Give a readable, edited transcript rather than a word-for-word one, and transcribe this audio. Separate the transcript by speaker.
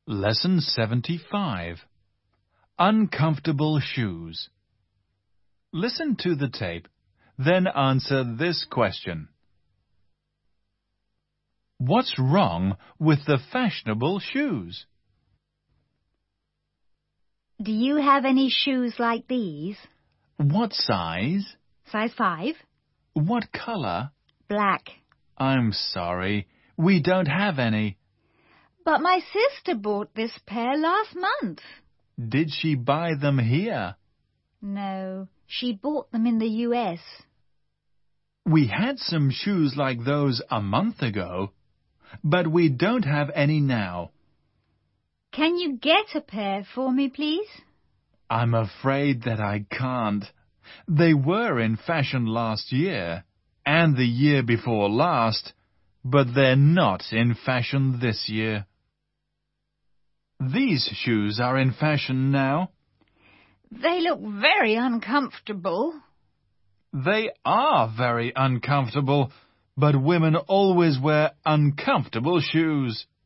Speaker 1: Lesson 75. Uncomfortable shoes. Listen to the tape, then answer this question. What's wrong with the fashionable shoes?
Speaker 2: Do you have any shoes like these?
Speaker 1: What size?
Speaker 2: Size 5?
Speaker 1: What color?
Speaker 2: Black.
Speaker 1: I'm sorry, we don't have any.
Speaker 2: But my sister bought this pair last month.
Speaker 1: Did she buy them here?
Speaker 2: No, she bought them in the US.
Speaker 1: We had some shoes like those a month ago, but we don't have any now.
Speaker 2: Can you get a pair for me, please?
Speaker 1: I'm afraid that I can't. They were in fashion last year and the year before last, but they're not in fashion this year. These shoes are in fashion now.
Speaker 2: They look very uncomfortable.
Speaker 1: They are very uncomfortable, but women always wear uncomfortable shoes.